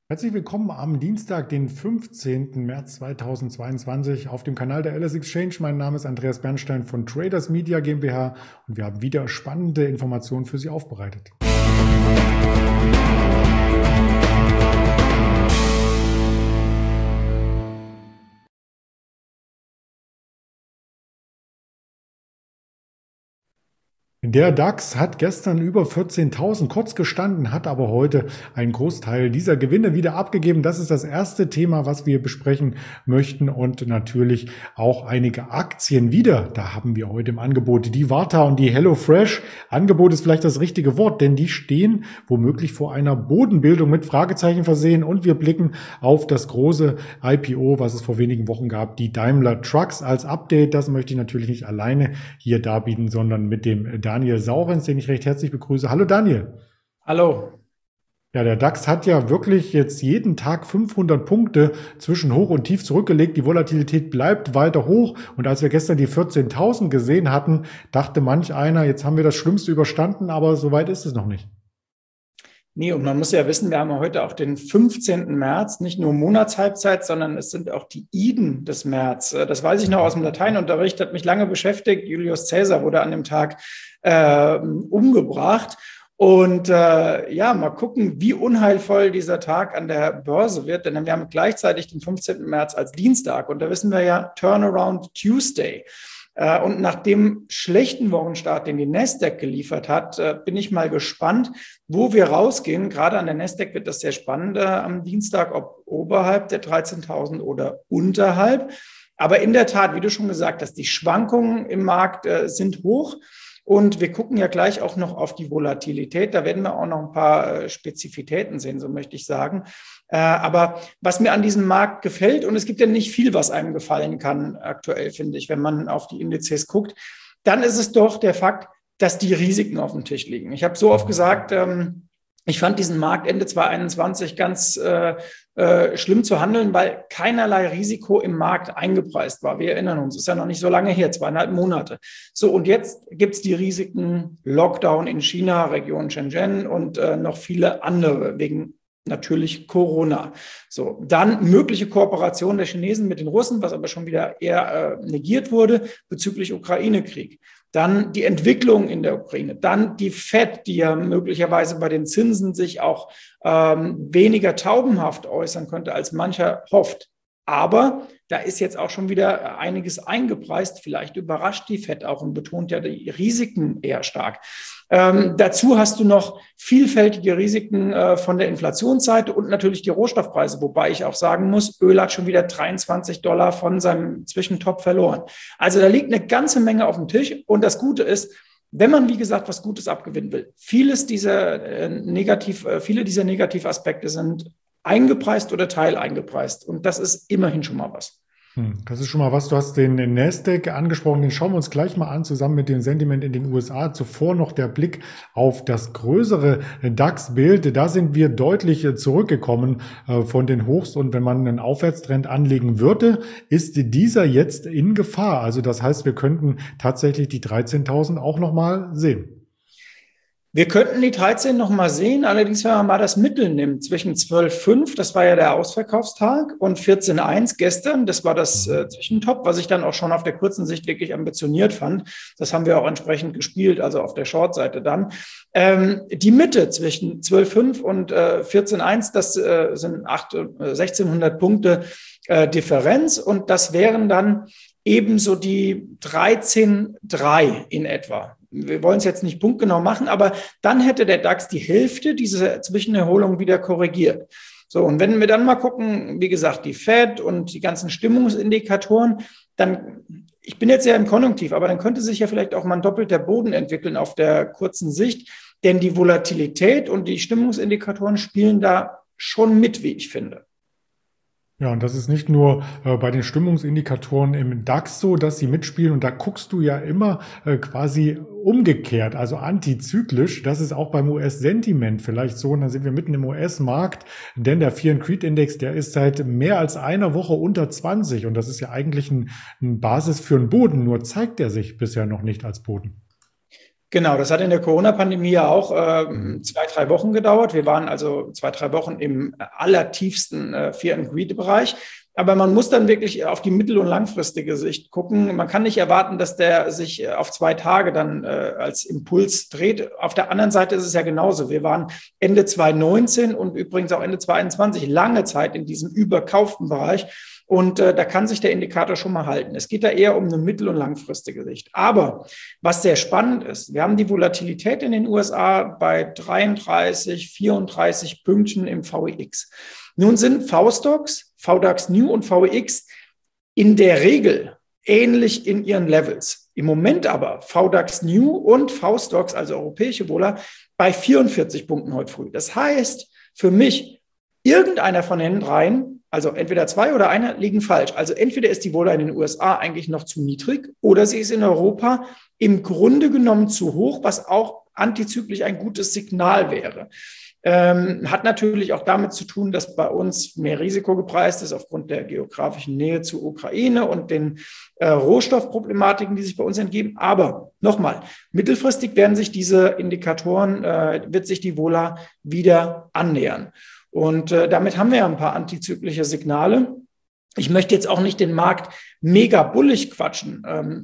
Herzlich willkommen am Dienstag, den 15. März 2022 auf dem Kanal der LS Exchange. Mein Name ist Andreas Bernstein von Traders Media GmbH und wir haben wieder spannende Informationen für Sie aufbereitet. Der DAX hat gestern über 14.000 kurz gestanden, hat aber heute einen Großteil dieser Gewinne wieder abgegeben. Das ist das erste Thema, was wir besprechen möchten, und natürlich auch einige Aktien wieder. Da haben wir heute im Angebot die Warta und die HelloFresh. Angebot ist vielleicht das richtige Wort, denn die stehen womöglich vor einer Bodenbildung mit Fragezeichen versehen, und wir blicken auf das große IPO, was es vor wenigen Wochen gab, die Daimler Trucks als Update. Das möchte ich natürlich nicht alleine hier darbieten, sondern mit dem Daniel Saurens, den ich recht herzlich begrüße. Hallo Daniel. Hallo. Ja, der DAX hat ja wirklich jetzt jeden Tag 500 Punkte zwischen Hoch und Tief zurückgelegt. Die Volatilität bleibt weiter hoch. Und als wir gestern die 14.000 gesehen hatten, dachte manch einer, jetzt haben wir das Schlimmste überstanden, aber so weit ist es noch nicht. Nee, und man muss ja wissen, wir haben ja heute auch den 15. März, nicht nur Monatshalbzeit, sondern es sind auch die Iden des März. Das weiß ich noch aus dem Lateinunterricht, hat mich lange beschäftigt. Julius Caesar wurde an dem Tag umgebracht. Und mal gucken, wie unheilvoll dieser Tag an der Börse wird. Denn wir haben gleichzeitig den 15. März als Dienstag. Und da wissen wir ja, Turnaround Tuesday. Und nach dem schlechten Wochenstart, den die Nasdaq geliefert hat, bin ich mal gespannt, wo wir rausgehen. Gerade an der Nasdaq wird das sehr spannend am Dienstag, ob oberhalb der 13.000 oder unterhalb. Aber in der Tat, wie du schon gesagt hast, die Schwankungen im Markt sind hoch. Und wir gucken ja gleich auch noch auf die Volatilität. Da werden wir auch noch ein paar Spezifitäten sehen, so möchte ich sagen. Aber was mir an diesem Markt gefällt, und es gibt ja nicht viel, was einem gefallen kann aktuell, finde ich, wenn man auf die Indizes guckt, dann ist es doch der Fakt, dass die Risiken auf dem Tisch liegen. Ich habe so oft gesagt, ich fand diesen Markt Ende 2021 ganz schlimm zu handeln, weil keinerlei Risiko im Markt eingepreist war. Wir erinnern uns, ist ja noch nicht so lange her, 2,5 Monate. So, und jetzt gibt's die Risiken Lockdown in China, Region Shenzhen und noch viele andere wegen natürlich Corona. So, dann mögliche Kooperation der Chinesen mit den Russen, was aber schon wieder eher negiert wurde bezüglich Ukraine-Krieg. Dann die Entwicklung in der Ukraine, dann die Fed, die ja möglicherweise bei den Zinsen sich auch weniger taubenhaft äußern könnte, als mancher hofft. Aber da ist jetzt auch schon wieder einiges eingepreist. Vielleicht überrascht die Fed auch und betont ja die Risiken eher stark. Dazu hast du noch vielfältige Risiken von der Inflationsseite und natürlich die Rohstoffpreise, wobei ich auch sagen muss, Öl hat schon wieder $23 von seinem Zwischentop verloren. Also da liegt eine ganze Menge auf dem Tisch, und das Gute ist, wenn man, wie gesagt, was Gutes abgewinnen will, viele dieser Negativaspekte sind eingepreist oder teileingepreist, und das ist immerhin schon mal was. Das ist schon mal was. Du hast den Nasdaq angesprochen, den schauen wir uns gleich mal an, zusammen mit dem Sentiment in den USA. Zuvor noch der Blick auf das größere DAX-Bild. Da sind wir deutlich zurückgekommen von den Hochs, und wenn man einen Aufwärtstrend anlegen würde, ist dieser jetzt in Gefahr. Also das heißt, wir könnten tatsächlich die 13.000 auch nochmal sehen. Wir könnten die 13 noch mal sehen, allerdings, wenn man mal das Mittel nimmt, zwischen 12,5, das war ja der Ausverkaufstag, und 14,1 gestern, das war das Zwischentop, was ich dann auch schon auf der kurzen Sicht wirklich ambitioniert fand. Das haben wir auch entsprechend gespielt, also auf der Short-Seite dann. Die Mitte zwischen 12,5 und 14,1, das sind 1.600 Punkte Differenz, und das wären dann ebenso die 13,3 in etwa. Wir wollen es jetzt nicht punktgenau machen, aber dann hätte der DAX die Hälfte dieser Zwischenerholung wieder korrigiert. So, und wenn wir dann mal gucken, wie gesagt, die Fed und die ganzen Stimmungsindikatoren, dann, ich bin jetzt sehr im Konjunktiv, aber dann könnte sich ja vielleicht auch mal ein doppelter Boden entwickeln auf der kurzen Sicht, denn die Volatilität und die Stimmungsindikatoren spielen da schon mit, wie ich finde. Ja, und das ist nicht nur bei den Stimmungsindikatoren im DAX so, dass sie mitspielen, und da guckst du ja immer quasi umgekehrt, also antizyklisch. Das ist auch beim US-Sentiment vielleicht so, und dann sind wir mitten im US-Markt, denn der Fear and Greed Index, der ist seit mehr als einer Woche unter 20, und das ist ja eigentlich ein Basis für einen Boden, nur zeigt er sich bisher noch nicht als Boden. Genau, das hat in der Corona-Pandemie ja auch 2, 3 Wochen gedauert. Wir waren also 2, 3 Wochen im allertiefsten Fear-and-Greed-Bereich. Aber man muss dann wirklich auf die mittel- und langfristige Sicht gucken. Man kann nicht erwarten, dass der sich auf 2 Tage dann als Impuls dreht. Auf der anderen Seite ist es ja genauso. Wir waren Ende 2019 und übrigens auch Ende 2021 lange Zeit in diesem überkauften Bereich. Und da kann sich der Indikator schon mal halten. Es geht da eher um eine mittel- und langfristige Sicht. Aber was sehr spannend ist, wir haben die Volatilität in den USA bei 33, 34 Pünktchen im VIX. Nun sind V-Stocks, VDAX New und VIX in der Regel ähnlich in ihren Levels. Im Moment aber VDAX New und V-Stocks, also europäische Vola, bei 44 Punkten heute früh. Das heißt für mich, irgendeiner von den dreien, also entweder zwei oder einer, liegen falsch. Also entweder ist die Vola in den USA eigentlich noch zu niedrig oder sie ist in Europa im Grunde genommen zu hoch, was auch antizyklisch ein gutes Signal wäre. Hat natürlich auch damit zu tun, dass bei uns mehr Risiko gepreist ist aufgrund der geografischen Nähe zur Ukraine und den Rohstoffproblematiken, die sich bei uns entgeben. Aber nochmal, mittelfristig werden sich diese Indikatoren, wird sich die Vola wieder annähern. Und damit haben wir ja ein paar antizyklische Signale. Ich möchte jetzt auch nicht den Markt mega bullig quatschen.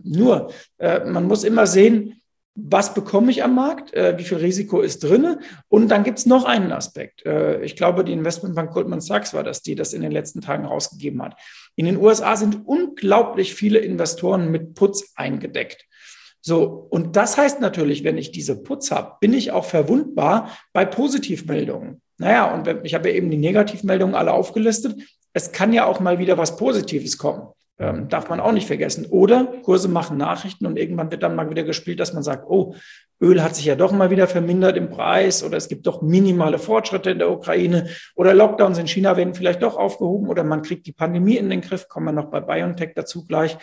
Man muss immer sehen, was bekomme ich am Markt, wie viel Risiko ist drin. Und dann gibt es noch einen Aspekt. Ich glaube, die Investmentbank Goldman Sachs war das, die das in den letzten Tagen rausgegeben hat. In den USA sind unglaublich viele Investoren mit Puts eingedeckt. So, und das heißt natürlich, wenn ich diese Puts habe, bin ich auch verwundbar bei Positivmeldungen. Naja, und ich habe ja eben die Negativmeldungen alle aufgelistet. Es kann ja auch mal wieder was Positives kommen. Darf man auch nicht vergessen. Oder Kurse machen Nachrichten und irgendwann wird dann mal wieder gespielt, dass man sagt, oh, Öl hat sich ja doch mal wieder vermindert im Preis oder es gibt doch minimale Fortschritte in der Ukraine oder Lockdowns in China werden vielleicht doch aufgehoben oder man kriegt die Pandemie in den Griff. Kommen wir noch bei BioNTech dazu gleich.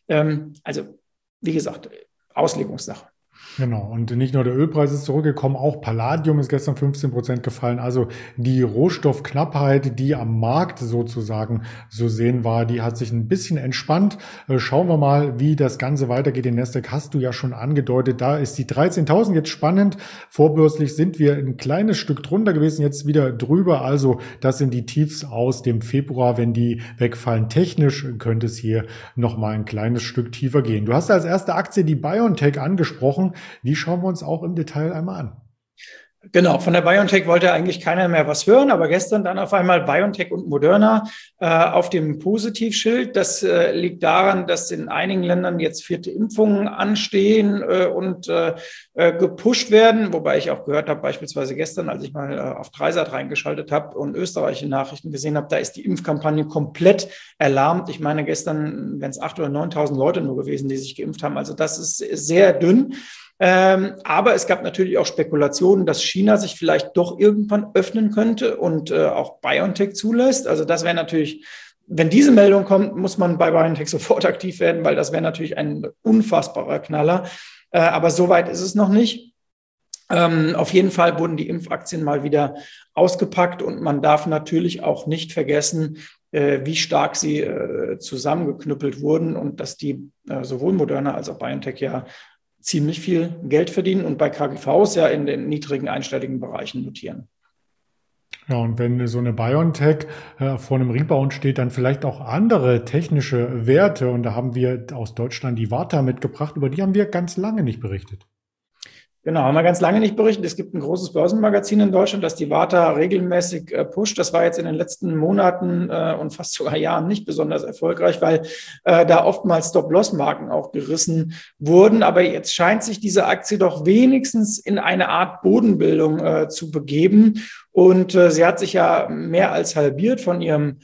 Also, wie gesagt, Auslegungssache. Genau, und nicht nur der Ölpreis ist zurückgekommen, auch Palladium ist gestern 15% gefallen. Also die Rohstoffknappheit, die am Markt sozusagen so sehen war, die hat sich ein bisschen entspannt. Schauen wir mal, wie das Ganze weitergeht. Den Nasdaq hast du ja schon angedeutet, da ist die 13.000 jetzt spannend. Vorbörslich sind wir ein kleines Stück drunter gewesen, jetzt wieder drüber. Also das sind die Tiefs aus dem Februar. Wenn die wegfallen technisch, könnte es hier nochmal ein kleines Stück tiefer gehen. Du hast als erste Aktie die BioNTech angesprochen. Die schauen wir uns auch im Detail einmal an. Genau, von der BioNTech wollte eigentlich keiner mehr was hören, aber gestern dann auf einmal BioNTech und Moderna auf dem Positivschild. Das liegt daran, dass in einigen Ländern jetzt 4. Impfungen anstehen und gepusht werden, wobei ich auch gehört habe, beispielsweise gestern, als ich mal auf Dreisat reingeschaltet habe und österreichische Nachrichten gesehen habe, da ist die Impfkampagne komplett erlahmt. Ich meine, gestern wären es 8.000 oder 9.000 Leute nur gewesen, die sich geimpft haben. Also das ist sehr dünn. Aber es gab natürlich auch Spekulationen, dass China sich vielleicht doch irgendwann öffnen könnte und auch BioNTech zulässt. Also das wäre natürlich, wenn diese Meldung kommt, muss man bei BioNTech sofort aktiv werden, weil das wäre natürlich ein unfassbarer Knaller. Aber so weit ist es noch nicht. Auf jeden Fall wurden die Impfaktien mal wieder ausgepackt und man darf natürlich auch nicht vergessen, wie stark sie zusammengeknüppelt wurden und dass die sowohl Moderna als auch BioNTech ja ziemlich viel Geld verdienen und bei KGVs ja in den niedrigen einstelligen Bereichen notieren. Ja, und wenn so eine BioNTech vor einem Rebound steht, dann vielleicht auch andere technische Werte. Und da haben wir aus Deutschland die Varta mitgebracht, über die haben wir ganz lange nicht berichtet. Genau, haben wir ganz lange nicht berichtet. Es gibt ein großes Börsenmagazin in Deutschland, das die Varta regelmäßig pusht. Das war jetzt in den letzten Monaten und fast sogar Jahren nicht besonders erfolgreich, weil da oftmals Stop-Loss-Marken auch gerissen wurden. Aber jetzt scheint sich diese Aktie doch wenigstens in eine Art Bodenbildung zu begeben. Und sie hat sich ja mehr als halbiert von ihrem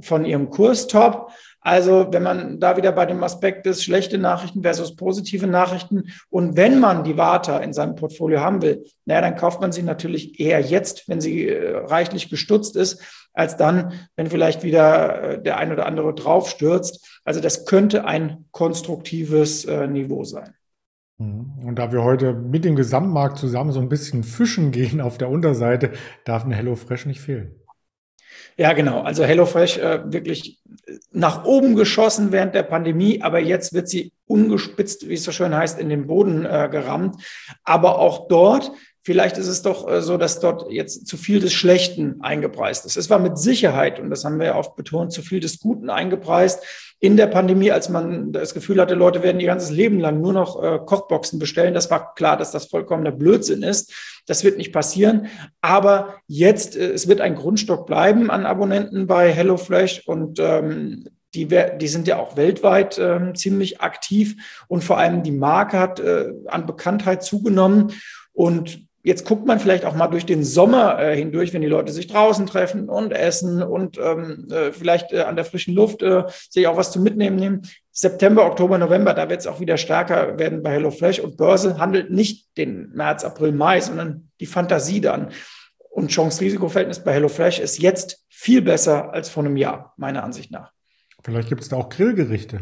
Kurstop. Also wenn man da wieder bei dem Aspekt ist, schlechte Nachrichten versus positive Nachrichten und wenn man die Varta in seinem Portfolio haben will, naja, dann kauft man sie natürlich eher jetzt, wenn sie reichlich gestutzt ist, als dann, wenn vielleicht wieder der ein oder andere draufstürzt. Also das könnte ein konstruktives Niveau sein. Und da wir heute mit dem Gesamtmarkt zusammen so ein bisschen fischen gehen auf der Unterseite, darf eine HelloFresh nicht fehlen. Ja, genau. Also HelloFresh wirklich nach oben geschossen während der Pandemie, aber jetzt wird sie ungespitzt, wie es so schön heißt, in den Boden gerammt. Aber auch dort, vielleicht ist es doch so, dass dort jetzt zu viel des Schlechten eingepreist ist. Es war mit Sicherheit, und das haben wir ja oft betont, zu viel des Guten eingepreist in der Pandemie, als man das Gefühl hatte, Leute werden ihr ganzes Leben lang nur noch Kochboxen bestellen. Das war klar, dass das vollkommener Blödsinn ist. Das wird nicht passieren. Aber jetzt, es wird ein Grundstock bleiben an Abonnenten bei HelloFresh und die sind ja auch weltweit ziemlich aktiv und vor allem die Marke hat an Bekanntheit zugenommen. Und jetzt guckt man vielleicht auch mal durch den Sommer hindurch, wenn die Leute sich draußen treffen und essen und vielleicht an der frischen Luft sich auch was zum Mitnehmen nehmen. September, Oktober, November, da wird es auch wieder stärker werden bei HelloFresh. Und Börse handelt nicht den März, April, Mai, sondern die Fantasie dann. Und Chance-Risiko-Verhältnis bei HelloFresh ist jetzt viel besser als vor einem Jahr, meiner Ansicht nach. Vielleicht gibt es da auch Grillgerichte.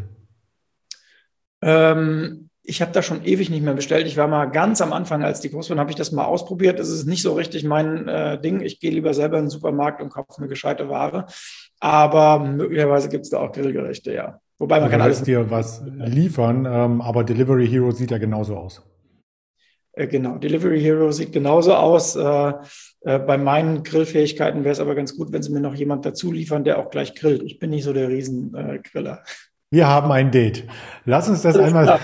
Ich habe da schon ewig nicht mehr bestellt. Ich war mal ganz am Anfang, als die groß waren, habe ich das mal ausprobiert. Das ist nicht so richtig mein Ding. Ich gehe lieber selber in den Supermarkt und kaufe mir gescheite Ware. Aber möglicherweise gibt es da auch Grillgerichte, ja. Wobei man kann alles dir was liefern, aber Delivery Hero sieht ja genauso aus. Genau, Delivery Hero sieht genauso aus. Bei meinen Grillfähigkeiten wäre es aber ganz gut, wenn sie mir noch jemand dazu liefern, der auch gleich grillt. Ich bin nicht so der Riesengriller. Wir haben ein Date. Lass uns das einmal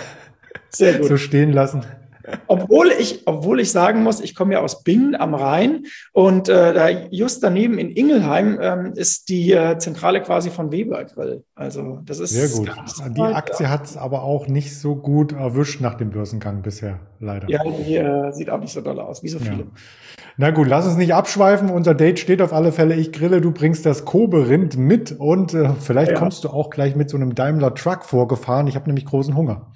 so stehen lassen. Obwohl ich sagen muss, ich komme ja aus Bingen am Rhein und da just daneben in Ingelheim ist die Zentrale quasi von Weber Grill. Also das ist sehr gut. Die Aktie hat es aber auch nicht so gut erwischt nach dem Börsengang bisher, leider. Ja, die sieht auch nicht so doll aus, wie so viele. Ja. Na gut, lass uns nicht abschweifen. Unser Date steht auf alle Fälle. Ich grille, du bringst das Kobe-Rind mit und vielleicht kommst du auch gleich mit so einem Daimler-Truck vorgefahren. Ich habe nämlich großen Hunger.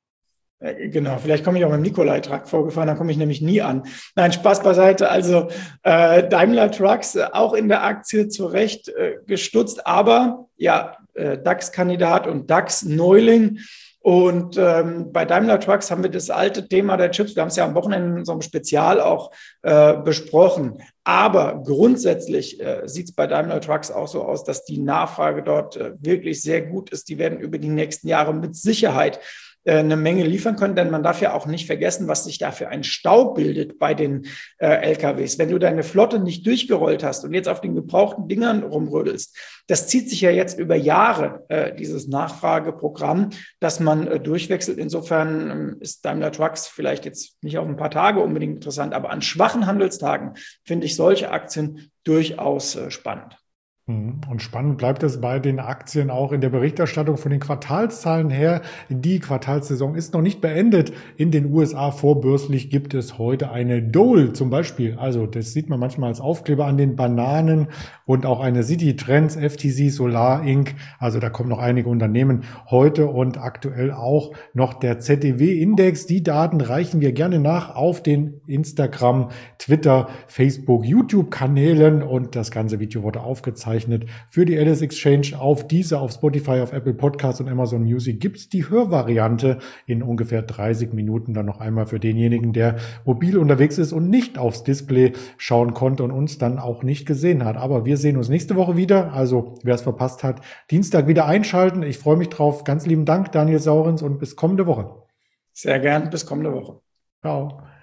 Genau, vielleicht komme ich auch mit dem Nikolai-Truck vorgefahren, dann komme ich nämlich nie an. Nein, Spaß beiseite. Also Daimler Trucks auch in der Aktie zu Recht gestutzt, aber ja, DAX-Kandidat und DAX-Neuling. Und bei Daimler Trucks haben wir das alte Thema der Chips, wir haben es ja am Wochenende in so einem Spezial auch besprochen. Aber grundsätzlich sieht es bei Daimler Trucks auch so aus, dass die Nachfrage dort wirklich sehr gut ist. Die werden über die nächsten Jahre mit Sicherheit eine Menge liefern können, denn man darf ja auch nicht vergessen, was sich da für ein Stau bildet bei den LKWs. Wenn du deine Flotte nicht durchgerollt hast und jetzt auf den gebrauchten Dingern rumrödelst, das zieht sich ja jetzt über Jahre, dieses Nachfrageprogramm, dass man durchwechselt. Insofern ist Daimler Trucks vielleicht jetzt nicht auf ein paar Tage unbedingt interessant, aber an schwachen Handelstagen finde ich solche Aktien durchaus spannend. Und spannend bleibt es bei den Aktien auch in der Berichterstattung von den Quartalszahlen her. Die Quartalssaison ist noch nicht beendet. In den USA vorbörslich gibt es heute eine Dole zum Beispiel. Also das sieht man manchmal als Aufkleber an den Bananen und auch eine City Trends, FTC, Solar Inc. Also da kommen noch einige Unternehmen heute und aktuell auch noch der ZDW-Index. Die Daten reichen wir gerne nach auf den Instagram, Twitter, Facebook, YouTube-Kanälen und das ganze Video wurde aufgezeichnet. Für die Alice Exchange auf Deezer, auf Spotify, auf Apple Podcasts und Amazon Music gibt's die Hörvariante in ungefähr 30 Minuten dann noch einmal für denjenigen, der mobil unterwegs ist und nicht aufs Display schauen konnte und uns dann auch nicht gesehen hat. Aber wir sehen uns nächste Woche wieder. Also wer es verpasst hat, Dienstag wieder einschalten. Ich freue mich drauf. Ganz lieben Dank, Daniel Saurens, und bis kommende Woche. Sehr gern, bis kommende Woche. Ciao.